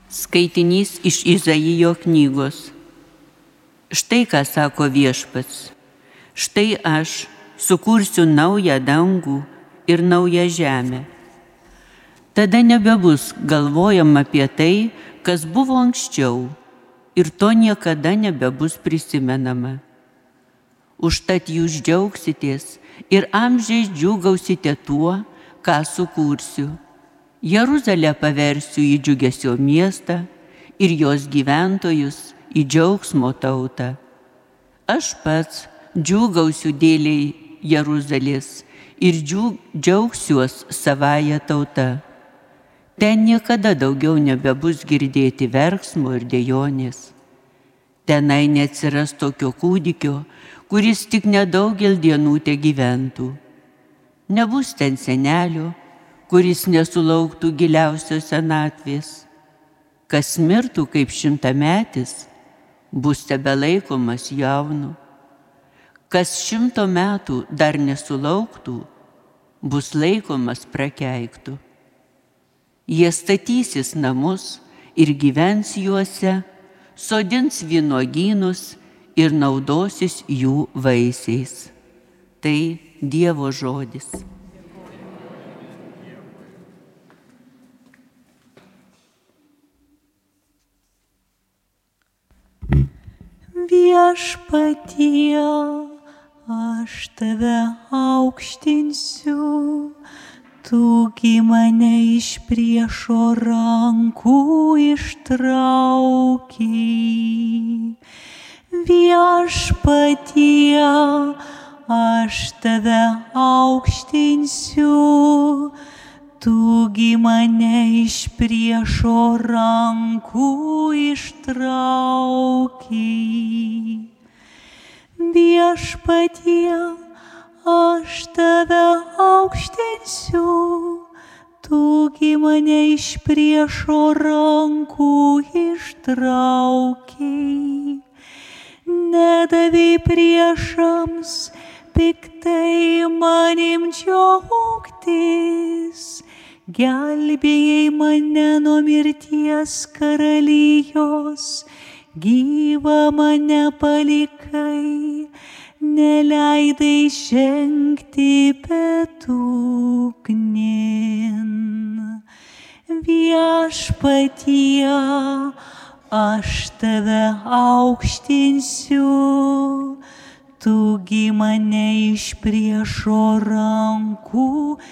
Skaitinys iš Izaijo knygos. Štai ką sako Viešpats. Štai aš sukursiu naują dangų ir naują žemę. Tada nebebus galvojama apie tai, kas buvo anksčiau, ir to niekada nebebus prisimenama. Užtat jūs džiaugsitės ir amžiais džiūgausite tuo, ką sukursiu. Jeruzalę paversiu į džiugesio miestą ir jos gyventojus į džiaugsmo tautą. Aš pats džiūgausiu dėliai Jeruzalės ir džiaugsiuos savąją tautą. Ten niekada daugiau nebebus girdėti verksmo ir dejonės. Tenai neatsiras tokio kūdikio, kuris tik nedaugel dienų te gyventų. Nebus ten senelio, kuris nesulauktų giliausios senatvės. Kas mirtų kaip 100-metis, bus tebelaikomas jaunu. Kas 100 metų dar nesulauktų, bus laikomas prakeiktu. Jie statysis namus ir gyvens juose, sodins vynuogynus ir naudosis jų vaisiais. Tai Dievo žodis. Viešpatie, aš tave aukštinsiu, tugi mane iš priešo rankų ištraukei. Viešpatie, aš tave aukštinsiu, tugi mane iš priešo rankų ištraukei. Viešpatie, aš tave aukštinsiu, tugi mane iš priešo rankų ištraukei. Nedavei priešams piktai manim džiaugtis, gelbėjai mane nuo mirties karalijos, gyvą mane palikai, neleidai žengti bedugnėn. Viešpatie, aš tave aukštinsiu, tugi mane iš priešo rankų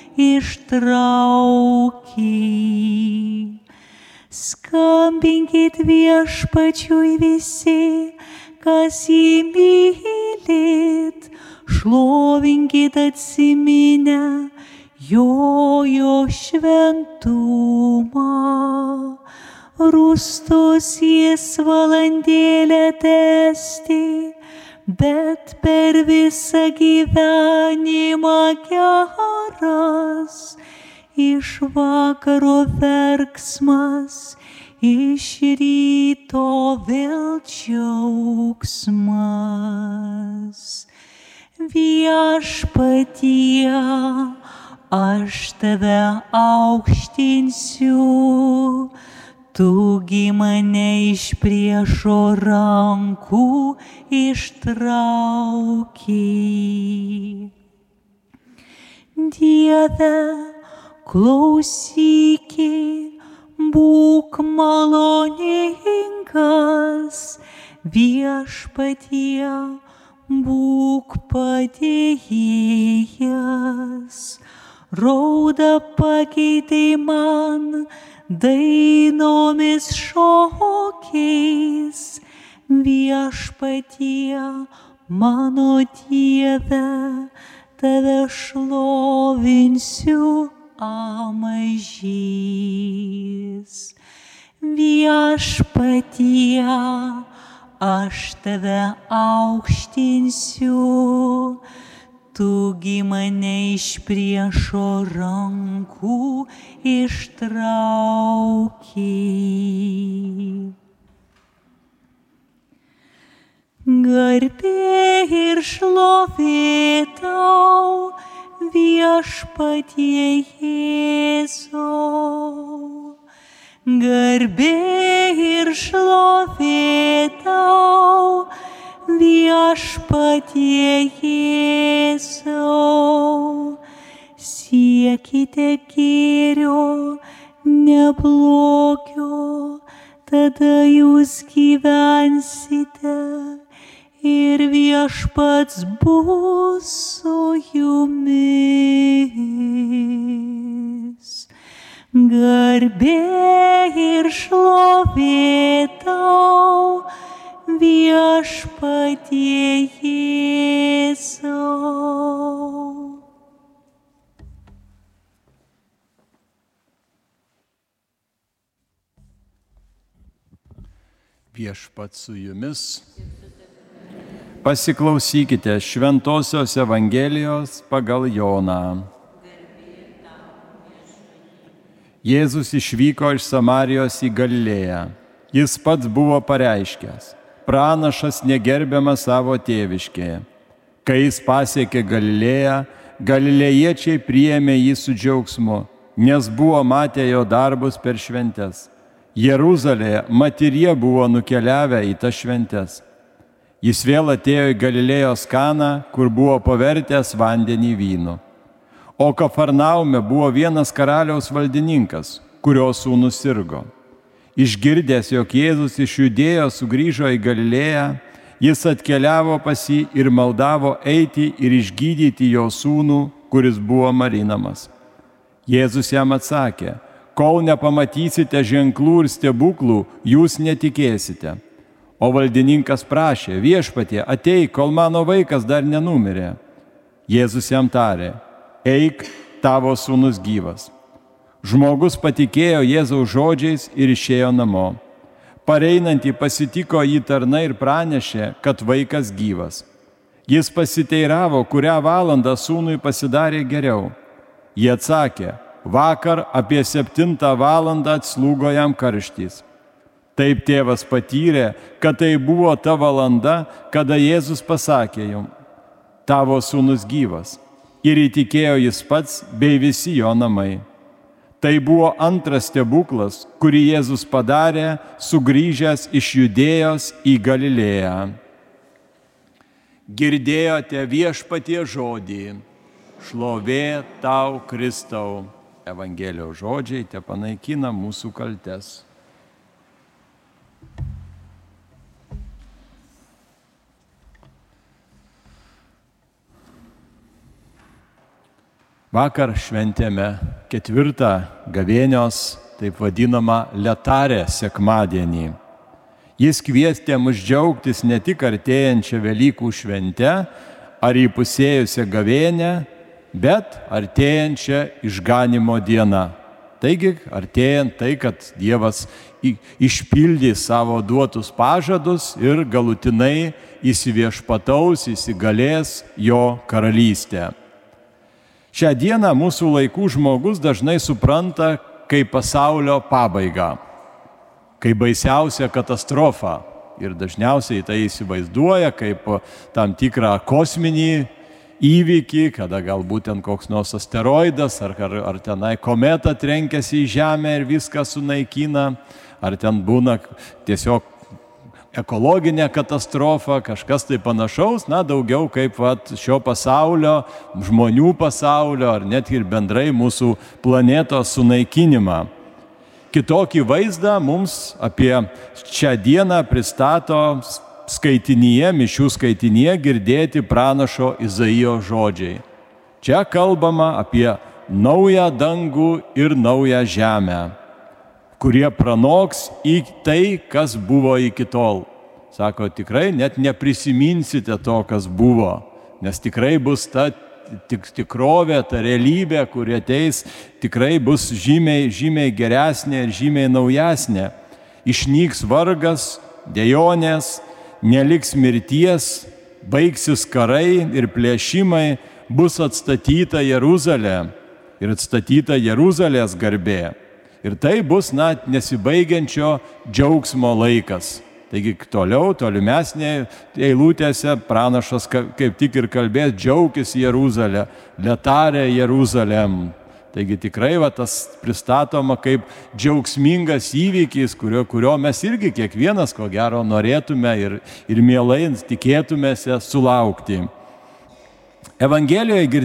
ištraukei. Skambinkit Viešpačiui visi, kas jį mylit, šlovinkit atsiminę jo šventumą. Rūstus jis valandėlę tęsti, bet per visą gyvenimą geras, iš vakaro verksmas, iš ryto vėl džiaugsmas. Viešpatie, aš tave aukštinsiu, tugi mane iš priešo rankų ištraukei. Dieve, klausykit, būk maloningas, Viešpatie, būk padėjėjas. Raudą pakeitei man dainomis šokiais, Viešpatie, mano Dieve, tave šlovinsiu amžiais. Viešpatie, aš tave aukštinsiu, tugi mane iš priešo rankų ištraukei. Garbė ir šlovė tau, Viešpatie Jėzau. Garbė ir šlovė tau, Viešpatie Jėzau. Siekite gėrio, ne blogio, tada jūs gyvensite ir Viešpats bus su jumis. Garbė ir šlovė tau, Viešpatie Jėzau. Viešpats su jumis. Pasiklausykite Šventosios Evangelijos pagal Joną. Jėzus išvyko iš Samarijos į Galilėją. Jis pats buvo pareiškęs: pranašas negerbiamas savo tėviškėje. Kai jis pasiekė Galilėją, galilėjiečiai priėmė jį su džiaugsmu, nes buvo matę jo darbus per šventes. Jeruzalėje mat ir jie buvo nukeliavę į tas šventes. Jis vėl atėjo į Galilėjos Kaną, kur buvo pavertęs vandenį vynu. O Kafarnaume buvo vienas karaliaus valdininkas, kurio sūnus sirgo. Išgirdęs, jog Jėzus iš Judėjos sugrįžo į Galilėją, jis atkeliavo pas jį ir maldavo eiti ir išgydyti jo sūnų, kuris buvo marinamas. Jėzus jam atsakė: kol nepamatysite ženklų ir stebuklų, jūs netikėsite. O valdininkas prašė: viešpatie, ateik, kol mano vaikas dar nenumirė. Jėzus jam tarė: eik, tavo sūnus gyvas. Žmogus patikėjo Jėzaus žodžiais ir išėjo namo. Pareinantį pasitiko jį tarnai ir pranešė, kad vaikas gyvas. Jis pasiteiravo, kurią valandą sūnui pasidarė geriau. Jie atsakė: vakar apie 7 valandą atslūgo jam karštys. Taip tėvas patyrė, kad tai buvo ta valanda, kada Jėzus pasakė jam: tavo sūnus gyvas. Ir įtikėjo jis pats bei visi jo namai. Tai buvo antras stebuklas, kurį Jėzus padarė, sugrįžęs iš Judėjos į Galilėją. Girdėjote Viešpatie žodį. Šlovė tau, Kristau. Evangelijos žodžiai tepanaikina mūsų kaltes. Vakar šventėme 4. gavėnios, taip vadinamą Letarę sekmadienį. Jis kvietė mus džiaugtis ne tik artėjančią Velykų šventę ar įpusėjusią gavėnę, bet artėjančią išganymo dieną. Taigi, artėjant tai, kad Dievas išpildys savo duotus pažadus ir galutinai įsiviešpataus, įsigalės jo karalystė. Šią dieną mūsų laikų žmogus dažnai supranta kaip pasaulio pabaigą, kaip baisiausią katastrofą. Ir dažniausiai tai įsivaizduoja kaip tam tikrą kosminį įvykį, kada galbūt ten koks nors asteroidas ar tenai kometa trenkiasi į Žemę ir viską sunaikina, ar ten būna tiesiog ekologinė katastrofa, kažkas tai panašaus, daugiau kaip šio pasaulio, žmonių pasaulio, ar net ir bendrai mūsų planetos sunaikinimą. Kitokį vaizdą mums apie šią dieną pristato skaitinyje, mišių skaitinyje girdėti pranašo Izaijo žodžiai. Čia kalbama apie naują dangų ir naują žemę, kurie pranoks į tai, kas buvo iki tol. Sako, tikrai net neprisiminsite to, kas buvo, nes tikrai bus ta tikrovė, ta realybė, kuri ateis, tikrai bus žymiai geresnė ir žymiai naujesnė. Išnyks vargas, dejonės, neliks mirties, baigsis karai ir plėšimai, bus atstatyta Jeruzalė ir atstatyta Jeruzalės garbė. Ir tai bus nesibaigiančio džiaugsmo laikas. Taigi tolimesnė eilutėse pranašas kaip tik ir kalbės: džiaukis Jeruzalė, Letarė Jeruzalėm. Taigi tikrai tas pristatoma kaip džiaugsmingas įvykis, kurio mes irgi kiekvienas, ko gero, norėtume ir mielai tikėtumėse sulaukti. Evangelijoje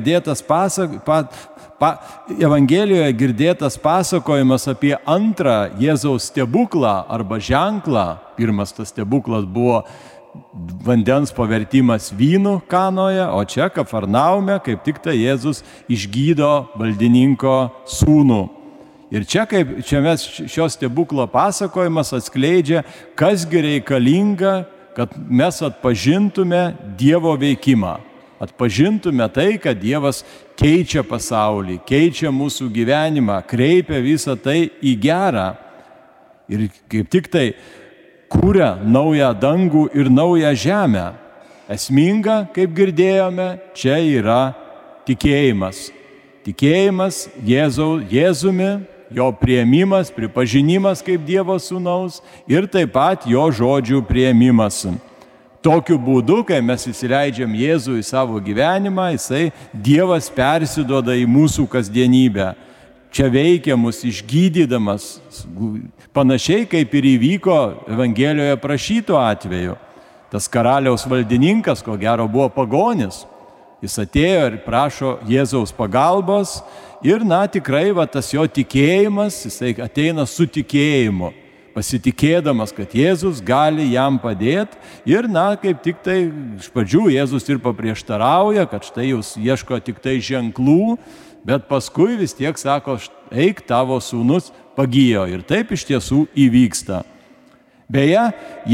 girdėtas pasakojimas apie antrą Jėzaus stebuklą arba ženklą. Pirmas tas stebuklas buvo vandens pavertimas vynu Kanoje, o čia Kafarnaume kaip tik tai Jėzus išgydo valdininko sūnų. Ir čia mes šio stebuklo pasakojimas atskleidžia, kasgi reikalinga, kad mes atpažintume Dievo veikimą. Atpažintume tai, kad Dievas keičia pasaulį, keičia mūsų gyvenimą, kreipia visą tai į gerą. Ir kaip tik tai kūrė naują dangų ir naują žemę. Esminga, kaip girdėjome, čia yra tikėjimas. Tikėjimas Jėzumi, jo priėmimas, pripažinimas kaip Dievo sūnaus ir taip pat jo žodžių priėmimas. Tokiu būdu, kai mes įsileidžiam Jėzų į savo gyvenimą, Dievas persiduoda į mūsų kasdienybę. Čia veikia mus išgydydamas, panašiai kaip ir įvyko Evangelijoje prašytų atveju. Tas karaliaus valdininkas, ko gero, buvo pagonis. Jis atėjo ir prašo Jėzaus pagalbos ir, tikrai, tas jo tikėjimas, jisai ateina su tikėjimu, pasitikėdamas, kad Jėzus gali jam padėti ir, kaip tik tai iš pradžių Jėzus ir paprieštarauja, kad štai jūs ieško tik tai ženklų, bet paskui vis tiek sako, eik, tavo sūnus pagijo. Ir taip iš tiesų įvyksta. Beje,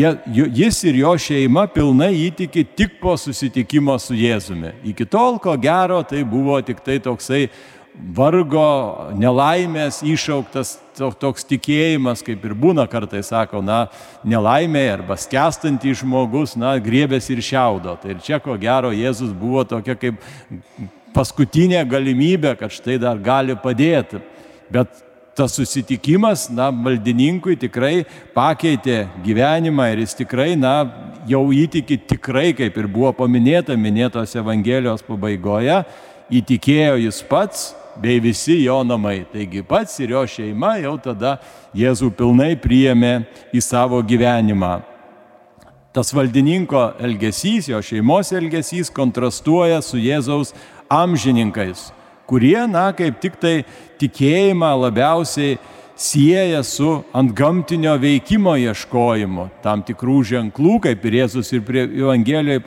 jis ir jo šeima pilnai įtiki tik po susitikimo su Jėzumi. Iki tol, ko gero, tai buvo tik tai toksai vargo, nelaimės iššauktas toks tikėjimas, kaip ir būna kartais, sako, nelaimė arba skęstantis žmogus, griebės ir šiaudo. Tai ir čia, ko gero, Jėzus buvo tokia kaip paskutinė galimybė, kad štai dar gali padėti. Bet tas susitikimas, valdininkui tikrai pakeitė gyvenimą ir jis tikrai, jau įtiki tikrai, kaip ir buvo minėtos Evangelijos pabaigoje, įtikėjo jis pats bei visi jo namai. Taigi pats ir jo šeima jau tada Jėzų pilnai priėmė į savo gyvenimą. Tas valdininko elgesys, jo šeimos elgesys kontrastuoja su Jėzaus amžininkais, kurie, kaip tik tai tikėjimą labiausiai sieja su antgamtinio veikimo ieškojimu, tam tikrų ženklų, kaip ir Jėzus ir Evangelijoje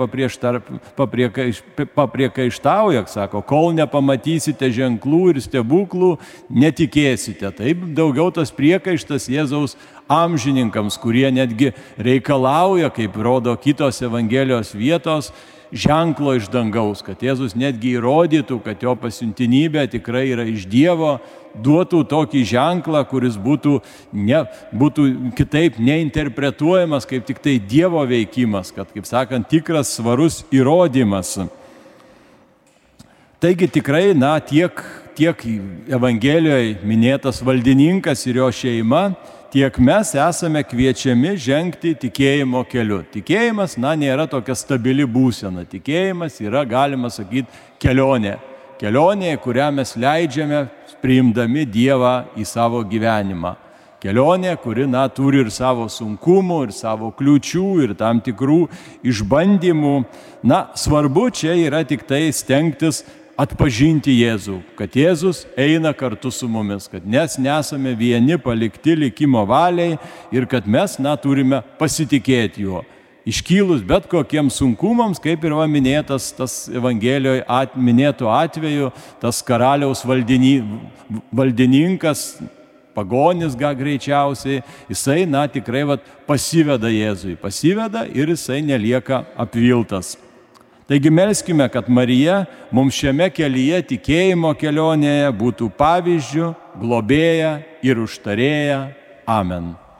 papriekaištauja, sako, kol nepamatysite ženklų ir stebuklų, netikėsite. Taip daugiau tas priekaištas Jėzaus amžininkams, kurie netgi reikalauja, kaip rodo kitos Evangelijos vietos, ženklo iš dangaus, kad Jėzus netgi įrodytų, kad jo pasiuntinybė tikrai yra iš Dievo, duotų tokį ženklą, kuris būtų kitaip neinterpretuojamas kaip tik tai Dievo veikimas, kad, kaip sakant, tikras svarus įrodymas. Taigi tikrai, tiek Evangelijoje minėtas valdininkas ir jo šeima, tiek mes esame kviečiami žengti tikėjimo keliu. Tikėjimas, nėra tokia stabili būsena. Tikėjimas yra, galima sakyti, kelionė. Kelionė, kurią mes leidžiame priimdami Dievą į savo gyvenimą. Kelionė, kuri, turi ir savo sunkumų, ir savo kliūčių, ir tam tikrų išbandymų. Svarbu čia yra tik tai stengtis atpažinti Jėzų, kad Jėzus eina kartu su mumis, kad mes nesame vieni palikti likimo valiai ir kad mes, turime pasitikėti juo. Iškylus bet kokiems sunkumams, kaip ir minėtas tas Evangelijoje minėtų atveju, tas karaliaus valdininkas, pagonis greičiausiai, jisai, tikrai pasiveda Jėzui, pasiveda ir jisai nelieka apviltas. Taigi melskime, kad Marija mums šiame kelyje tikėjimo kelionėje būtų pavyzdžiu, globėja ir užtarėja. Amen.